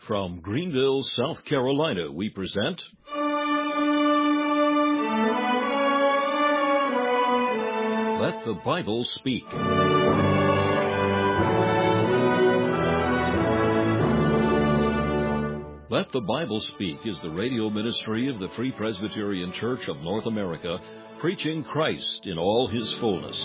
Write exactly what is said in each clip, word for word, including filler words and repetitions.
From Greenville, South Carolina, we present Let the Bible Speak. Let the Bible Speak is the radio ministry of the Free Presbyterian Church of North America, preaching Christ in all His fullness.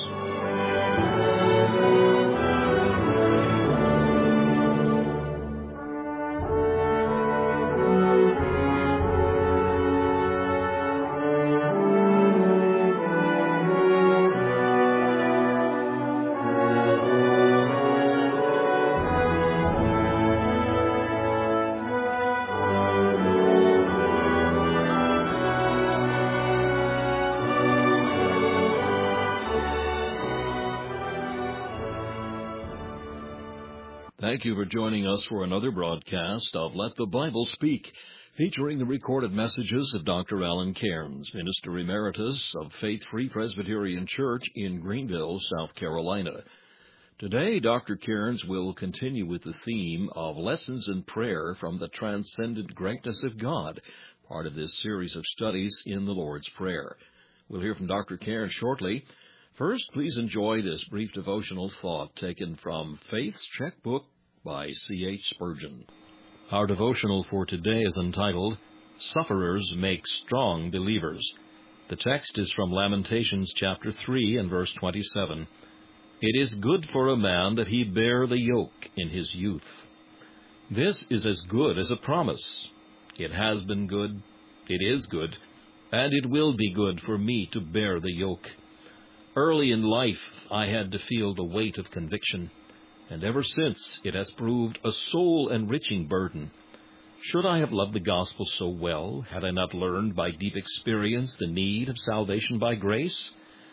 Thank you for joining us for another broadcast of Let the Bible Speak, featuring the recorded messages of Doctor Alan Cairns, Minister Emeritus of Faith Free Presbyterian Church in Greenville, South Carolina. Today, Doctor Cairns will continue with the theme of Lessons in Prayer from the Transcendent Greatness of God, part of this series of studies in the Lord's Prayer. We'll hear from Doctor Cairns shortly. First, please enjoy this brief devotional thought taken from Faith's Checkbook by C H Spurgeon. Our devotional for today is entitled, Sufferers Make Strong Believers. The text is from Lamentations chapter three and verse twenty-seven. It is good for a man that he bear the yoke in his youth. This is as good as a promise. It has been good, it is good, and it will be good for me to bear the yoke. Early in life, I had to feel the weight of conviction, and ever since it has proved a soul-enriching burden. Should I have loved the gospel so well, had I not learned by deep experience the need of salvation by grace?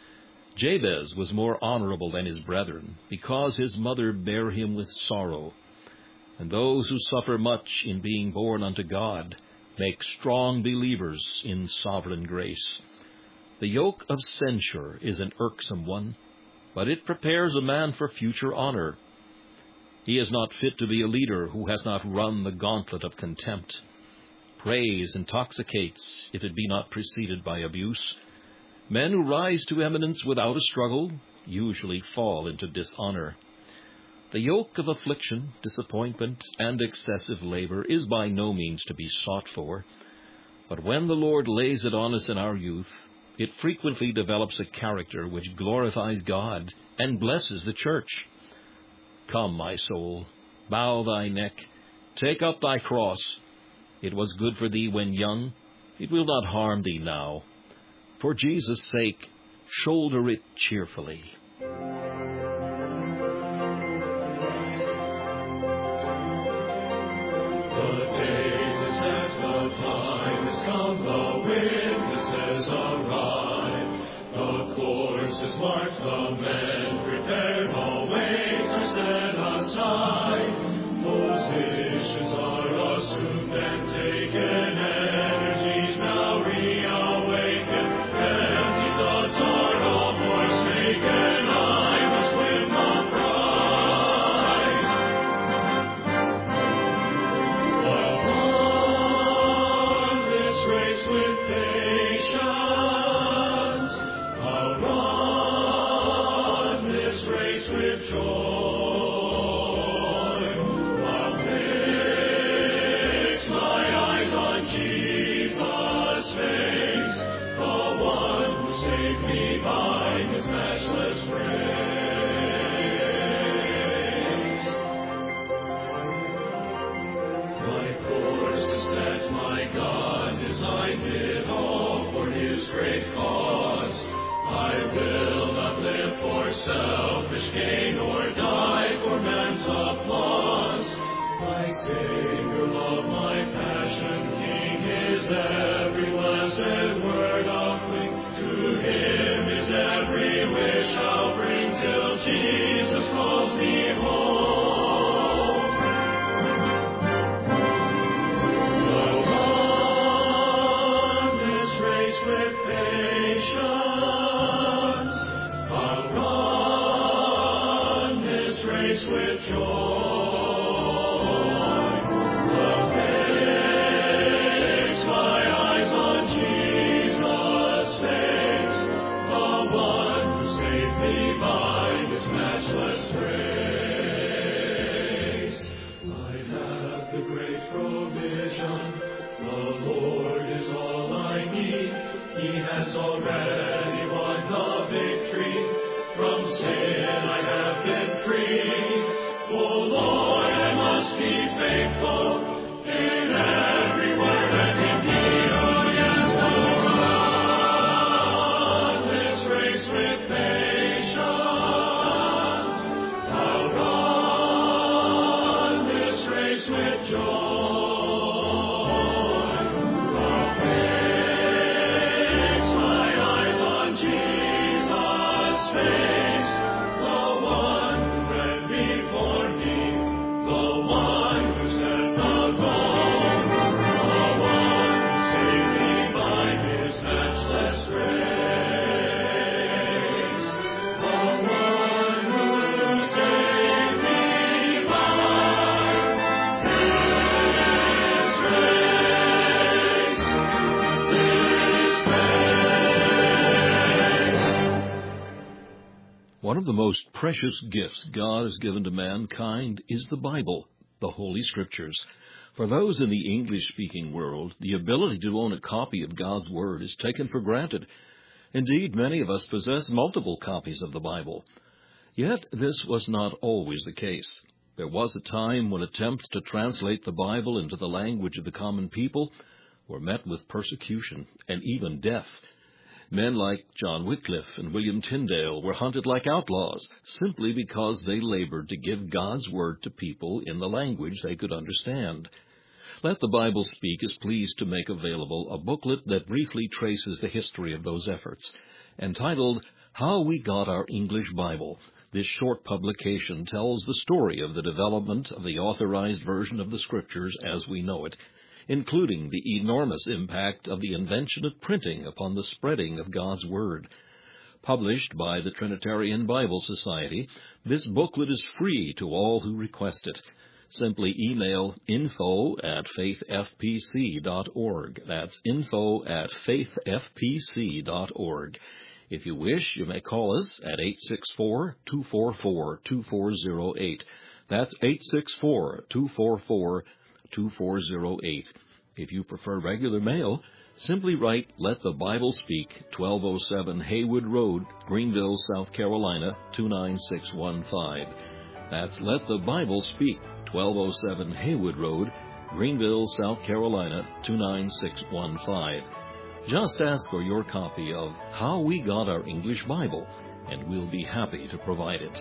Jabez was more honorable than his brethren, because his mother bare him with sorrow. And those who suffer much in being born unto God make strong believers in sovereign grace. The yoke of censure is an irksome one, but it prepares a man for future honor. He is not fit to be a leader who has not run the gauntlet of contempt. Praise intoxicates if it be not preceded by abuse. Men who rise to eminence without a struggle usually fall into dishonor. The yoke of affliction, disappointment, and excessive labor is by no means to be sought for. But when the Lord lays it on us in our youth, it frequently develops a character which glorifies God and blesses the church. Come, my soul, bow thy neck, take up thy cross. It was good for thee when young, it will not harm thee now. For Jesus' sake, shoulder it cheerfully. The date is set, the time is come, the witnesses arrive. The course is marked, the men prepared, all weights are set aside. Positions are assumed and taken, energies now reawaken. Empty thoughts are all forsaken, I must win the prize. While run this race with patience, I'll run this race with joy. I'll fix my eyes on Jesus' face, the one who saved me by His matchless grace. My course to set, my God designed it all for His great cause. I will not live for selfish gain or die for man's applause. My Savior, love, my passion, King, His every blessed word I'll cling. To Him His every wish I'll bring till Jesus calls me home. I'll run this race with patience. I'll run this race with joy. Well, the great provision. The Lord is all I need. He has already won the victory. From sin I have been free. Oh Lord, I must be faithful in every word and in deed. Oh yes, I'll run this race with patience. I'll run this race with joy. I'll fix my eyes on Jesus' face, the one who went before me, the one who set the goal, the one who saved me by his matchless grace, the one who saved me by his grace, his grace. One of the most precious gifts God has given to mankind is the Bible, the Holy Scriptures. For those in the English-speaking world, the ability to own a copy of God's Word is taken for granted. Indeed, many of us possess multiple copies of the Bible. Yet this was not always the case. There was a time when attempts to translate the Bible into the language of the common people were met with persecution and even death. Men like John Wycliffe and William Tyndale were hunted like outlaws simply because they labored to give God's Word to people in the language they could understand. Let the Bible Speak is pleased to make available a booklet that briefly traces the history of those efforts. Entitled, How We Got Our English Bible, this short publication tells the story of the development of the authorized version of the Scriptures as we know it, including the enormous impact of the invention of printing upon the spreading of God's Word. Published by the Trinitarian Bible Society, this booklet is free to all who request it. Simply email info at faith f p c dot org. That's info at faith f p c dot org. If you wish, you may call us at eight six four, two four four, two four zero eight. That's eight six four, two four four, two four zero eight. If you prefer regular mail, simply write Let the Bible Speak, twelve oh seven Haywood Road, Greenville, South Carolina, two nine six one five. That's Let the Bible Speak, twelve oh seven Haywood Road, Greenville, South Carolina, two nine six one five. Just ask for your copy of How We Got Our English Bible, and we'll be happy to provide it.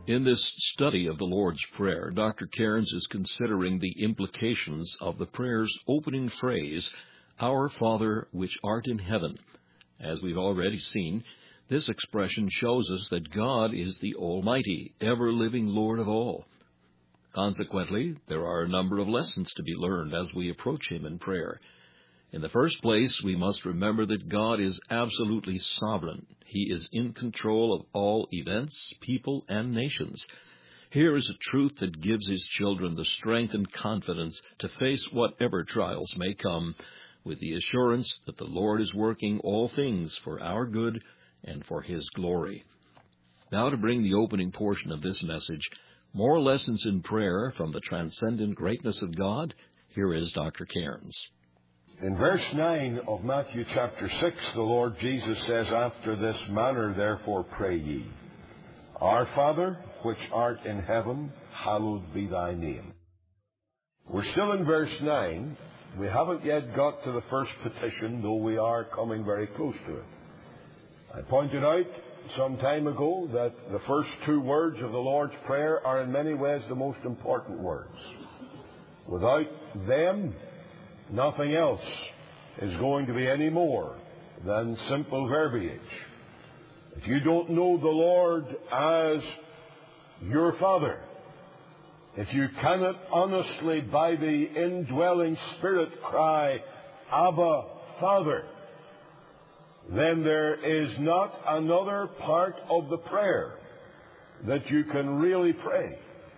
In this study of the Lord's Prayer, Doctor Cairns is considering the implications of the prayer's opening phrase, Our Father which art in heaven. As we've already seen, this expression shows us that God is the Almighty, ever-living Lord of all. Consequently, there are a number of lessons to be learned as we approach Him in prayer. In the first place, we must remember that God is absolutely sovereign. He is in control of all events, people, and nations. Here is a truth that gives His children the strength and confidence to face whatever trials may come, with the assurance that the Lord is working all things for our good and for His glory. Now, to bring the opening portion of this message, more lessons in prayer from the transcendent greatness of God, here is Doctor Cairns. In verse nine of Matthew chapter six, the Lord Jesus says, After this manner therefore pray ye, Our Father, which art in heaven, hallowed be thy name. We're still in verse nine. We haven't yet got to the first petition, though we are coming very close to it. I pointed out some time ago that the first two words of the Lord's Prayer are in many ways the most important words. Without them, nothing else is going to be any more than simple verbiage. If you don't know the Lord as your Father, if you cannot honestly by the indwelling Spirit cry, Abba, Father, then there is not another part of the prayer that you can really pray.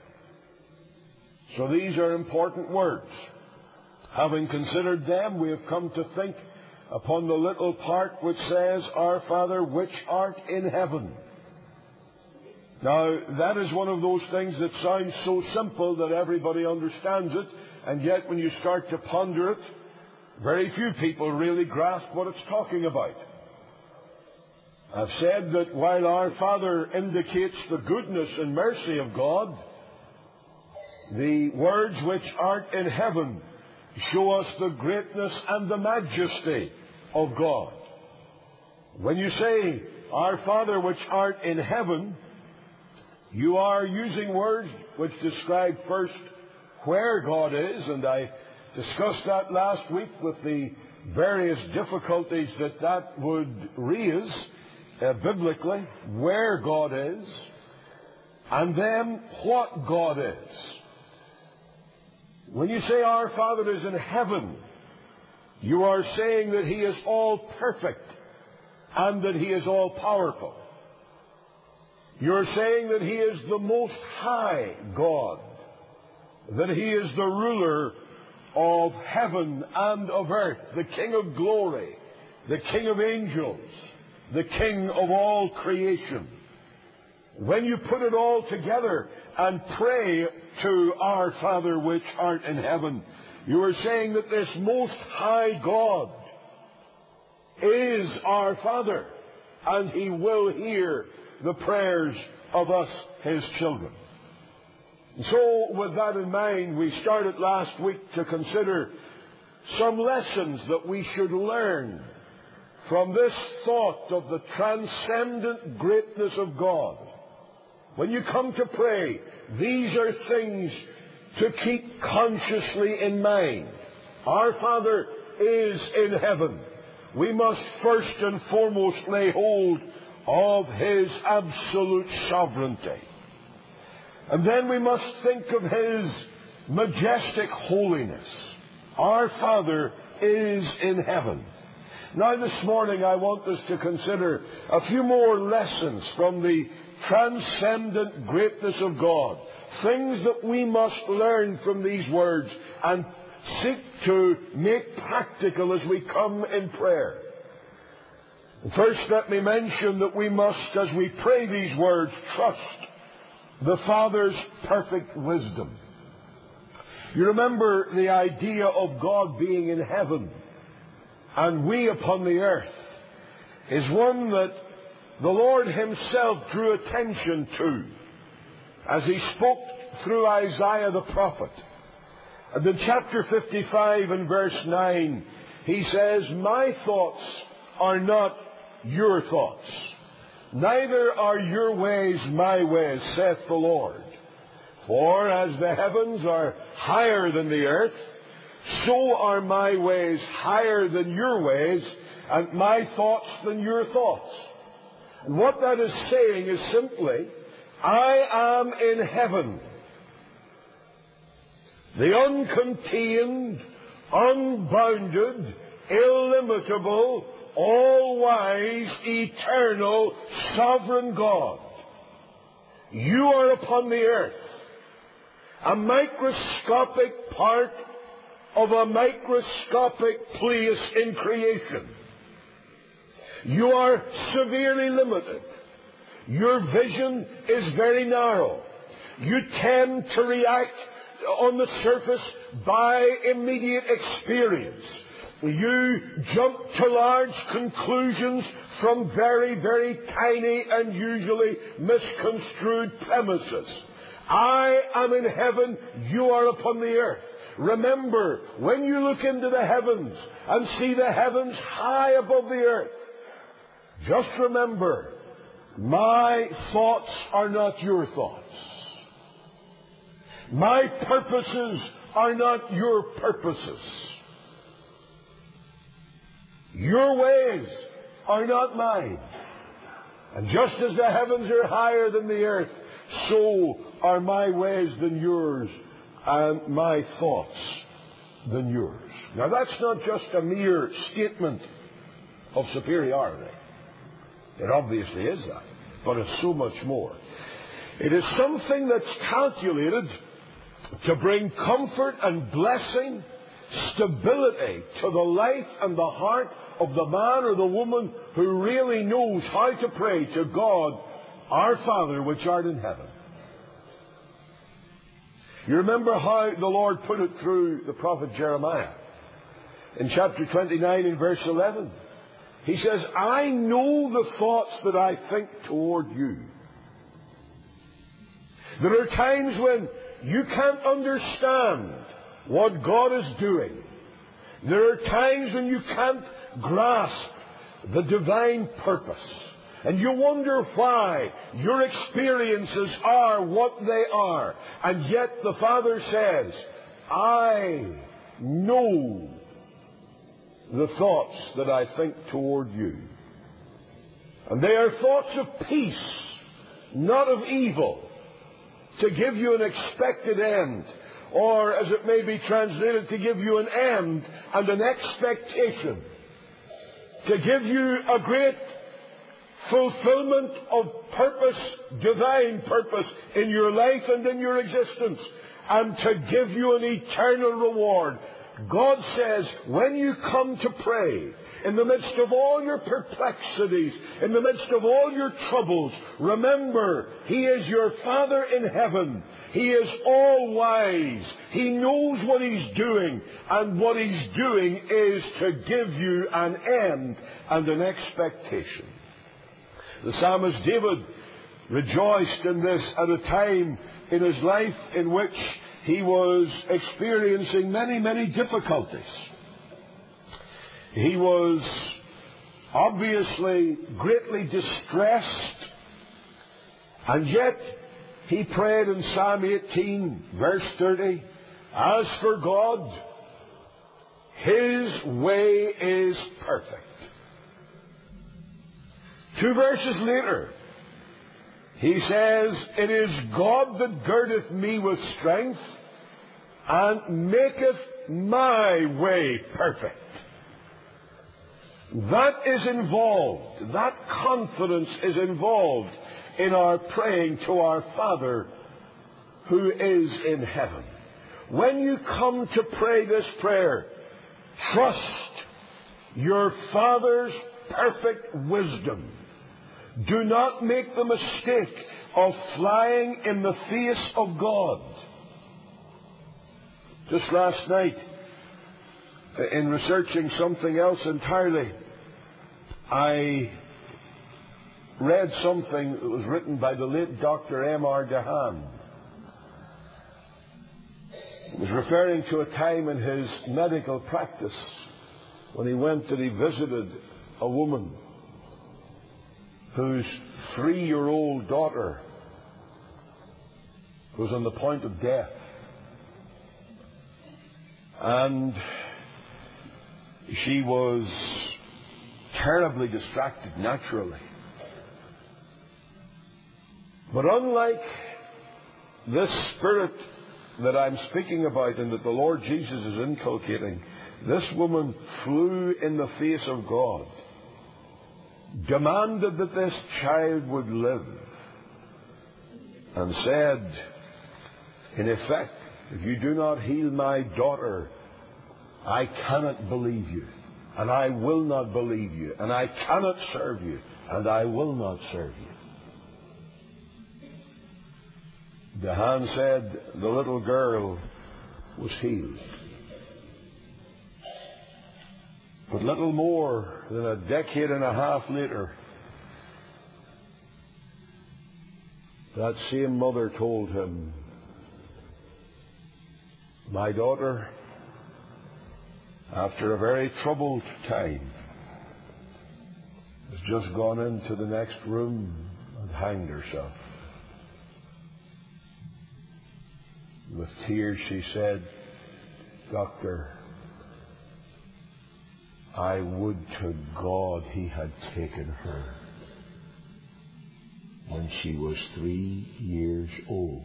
So these are important words. Having considered them, we have come to think upon the little part which says, Our Father which art in heaven. Now, that is one of those things that sounds so simple that everybody understands it, and yet when you start to ponder it, very few people really grasp what it's talking about. I've said that while Our Father indicates the goodness and mercy of God, the words which art in heaven show us the greatness and the majesty of God. When you say, Our Father which art in heaven, you are using words which describe first where God is, and I discussed that last week with the various difficulties that that would raise uh, biblically, where God is, and then what God is. When you say Our Father is in heaven, you are saying that He is all perfect and that He is all powerful. You're saying that He is the Most High God, that He is the ruler of heaven and of earth, the King of glory, the King of angels, the King of all creation. When you put it all together and pray to Our Father which art in heaven, you are saying that this Most High God is our Father, and He will hear the prayers of us, His children. And so, with that in mind, we started last week to consider some lessons that we should learn from this thought of the transcendent greatness of God. When you come to pray, these are things to keep consciously in mind. Our Father is in heaven. We must first and foremost lay hold of His absolute sovereignty. And then we must think of His majestic holiness. Our Father is in heaven. Now this morning I want us to consider a few more lessons from the transcendent greatness of God. Things that we must learn from these words and seek to make practical as we come in prayer. First, let me mention that we must, as we pray these words, trust the Father's perfect wisdom. You remember the idea of God being in heaven and we upon the earth is one that the Lord Himself drew attention to as He spoke through Isaiah the prophet. And in chapter fifty-five and verse nine, He says, My thoughts are not your thoughts, neither are your ways my ways, saith the Lord. For as the heavens are higher than the earth, so are my ways higher than your ways, and my thoughts than your thoughts. And what that is saying is simply, I am in heaven, the uncontained, unbounded, illimitable, all-wise, eternal, sovereign God. You are upon the earth, a microscopic part of a microscopic place in creation. You are severely limited. Your vision is very narrow. You tend to react on the surface by immediate experience. You jump to large conclusions from very, very tiny and usually misconstrued premises. I am in heaven, you are upon the earth. Remember, when you look into the heavens and see the heavens high above the earth, just remember, my thoughts are not your thoughts. My purposes are not your purposes. Your ways are not mine. And just as the heavens are higher than the earth, so are my ways than yours, and my thoughts than yours. Now that's not just a mere statement of superiority. It obviously is that, but it's so much more. It is something that's calculated to bring comfort and blessing, stability to the life and the heart of the man or the woman who really knows how to pray to God, our Father which art in heaven. You remember how the Lord put it through the prophet Jeremiah. In chapter twenty-nine and verse eleven, he says, I know the thoughts that I think toward you. There are times when you can't understand what God is doing. There are times when you can't grasp the divine purpose. And you wonder why your experiences are what they are. And yet the Father says, I know the thoughts that I think toward you. And they are thoughts of peace, not of evil, to give you an expected end. Or, as it may be translated, to give you an end and an expectation. To give you a great fulfillment of purpose, divine purpose, in your life and in your existence. And to give you an eternal reward. God says, when you come to pray, in the midst of all your perplexities, in the midst of all your troubles, remember, He is your Father in heaven. He is all wise. He knows what He's doing. And what He's doing is to give you an end and an expectation. The psalmist David rejoiced in this at a time in his life in which he was experiencing many, many difficulties. He was obviously greatly distressed, and yet he prayed in Psalm eighteen, verse thirty, as for God, His way is perfect. Two verses later, he says, it is God that girdeth me with strength and maketh my way perfect. That is involved, that confidence is involved in our praying to our Father who is in heaven. When you come to pray this prayer, trust your Father's perfect wisdom. Do not make the mistake of flying in the face of God. Just last night, in researching something else entirely, I read something that was written by the late Doctor M R DeHaan. It was referring to a time in his medical practice when he went and he visited a woman whose three-year-old daughter was on the point of death. And she was terribly distracted, naturally. But unlike this spirit that I'm speaking about and that the Lord Jesus is inculcating, this woman flew in the face of God, demanded that this child would live, and said, in effect, if you do not heal my daughter, I cannot believe you, and I will not believe you, and I cannot serve you, and I will not serve you. Dahan said the little girl was healed. But little more than a decade and a half later, that same mother told him, my daughter, after a very troubled time, has just gone into the next room and hanged herself. With tears she said, Doctor, I would to God he had taken her when she was three years old.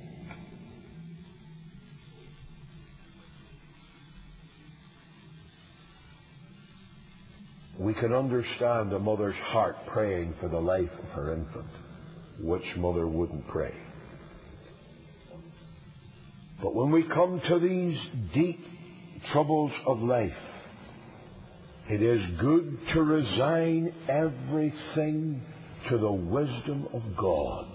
We can understand a mother's heart praying for the life of her infant. Which mother wouldn't pray? But when we come to these deep troubles of life, it is good to resign everything to the wisdom of God.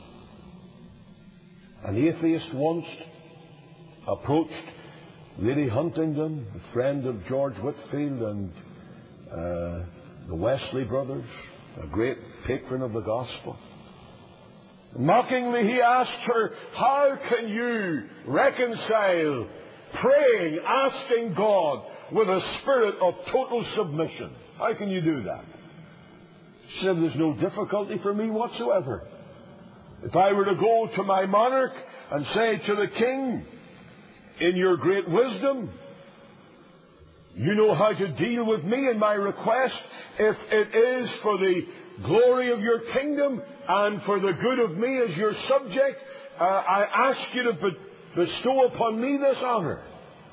An atheist once approached Lady Huntingdon, a friend of George Whitefield and uh, the Wesley brothers, a great patron of the gospel. Mockingly he asked her, how can you reconcile praying, asking God with a spirit of total submission? How can you do that? She said, there's no difficulty for me whatsoever. If I were to go to my monarch and say to the king, in your great wisdom, you know how to deal with me and my request. If it is for the glory of your kingdom and for the good of me as your subject, uh, I ask you to be- bestow upon me this honor.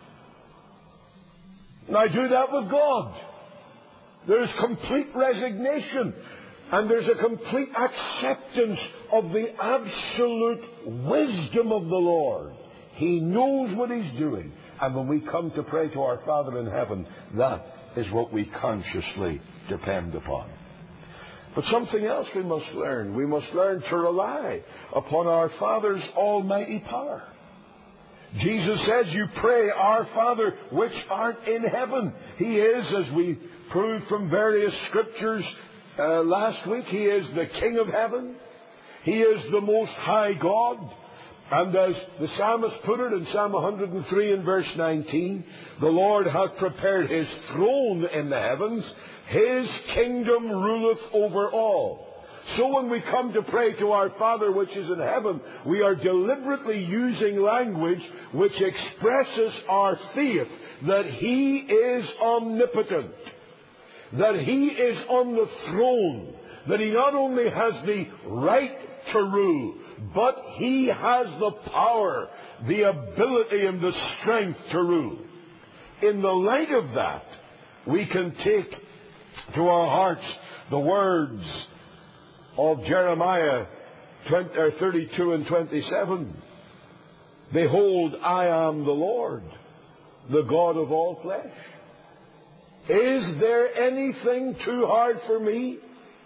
And I do that with God. There's complete resignation and there's a complete acceptance of the absolute wisdom of the Lord. He knows what He's doing. And when we come to pray to our Father in heaven, that is what we consciously depend upon. But something else we must learn. We must learn to rely upon our Father's almighty power. Jesus says, you pray, our Father which art in heaven. He is, as we proved from various scriptures uh, last week, He is the King of heaven. He is the Most High God. And as the psalmist put it in Psalm one hundred three and verse nineteen, the Lord hath prepared His throne in the heavens. His kingdom ruleth over all. So when we come to pray to our Father which is in heaven, we are deliberately using language which expresses our faith that He is omnipotent, that He is on the throne, that He not only has the right to rule, but He has the power, the ability and the strength to rule. In the light of that, we can take to our hearts the words of Jeremiah thirty-two and twenty-seven. Behold, I am the Lord, the God of all flesh. Is there anything too hard for me?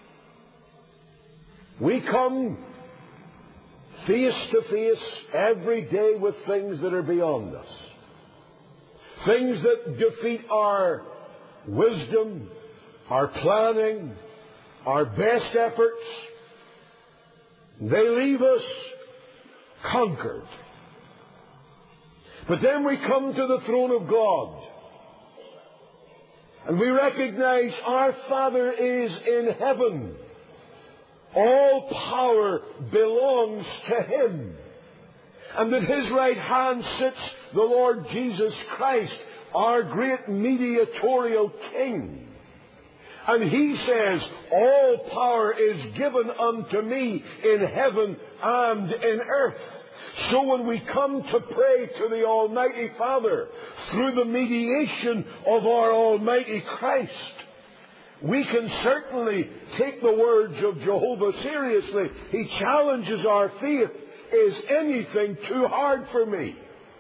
We come face to face every day with things that are beyond us. Things that defeat our wisdom, our planning, our best efforts. They leave us conquered. But then we come to the throne of God. And we recognize our Father is in heaven. all power belongs to Him, and at His right hand sits the Lord Jesus Christ, our great mediatorial King. And He says, all power is given unto me in heaven and in earth. So when we come to pray to the Almighty Father through the mediation of our Almighty Christ, we can certainly take the words of Jehovah seriously. He challenges our faith. Is anything too hard for me?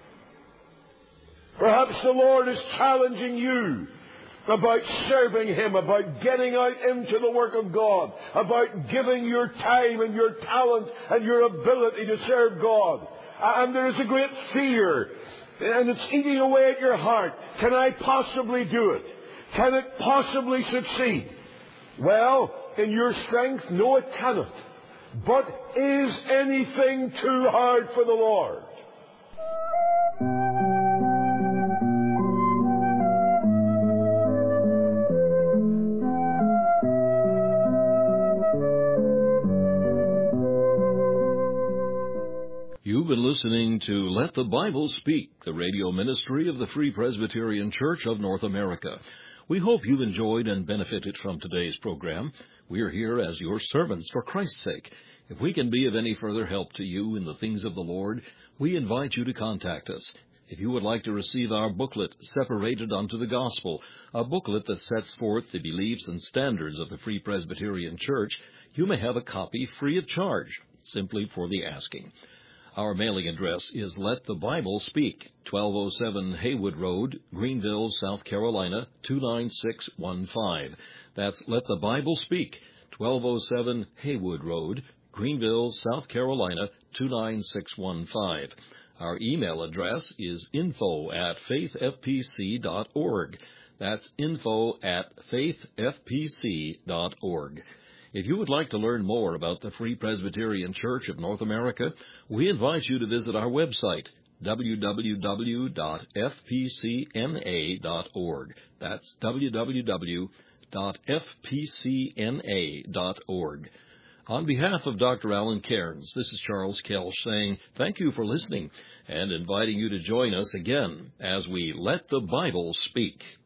Perhaps the Lord is challenging you about serving Him, about getting out into the work of God, about giving your time and your talent and your ability to serve God. And there is a great fear, and it's eating away at your heart. Can I possibly do it? Can it possibly succeed? Well, in your strength, no, it cannot. But is anything too hard for the Lord? You've been listening to Let the Bible Speak, the radio ministry of the Free Presbyterian Church of North America. We hope you've enjoyed and benefited from today's program. We're here as your servants for Christ's sake. If we can be of any further help to you in the things of the Lord, we invite you to contact us. If you would like to receive our booklet, Separated unto the Gospel, a booklet that sets forth the beliefs and standards of the Free Presbyterian Church, you may have a copy free of charge, simply for the asking. Our mailing address is Let the Bible Speak, twelve oh seven Haywood Road, Greenville, South Carolina, two nine six one five. That's Let the Bible Speak, twelve oh seven Haywood Road, Greenville, South Carolina, two nine six one five. Our email address is info at faith f p c dot org. That's info at faith f p c dot org. If you would like to learn more about the Free Presbyterian Church of North America, we invite you to visit our website, w w w dot f p c n a dot org. That's w w w dot f p c n a dot org. On behalf of Doctor Alan Cairns, this is Charles Kelch saying thank you for listening and inviting you to join us again as we Let the Bible Speak.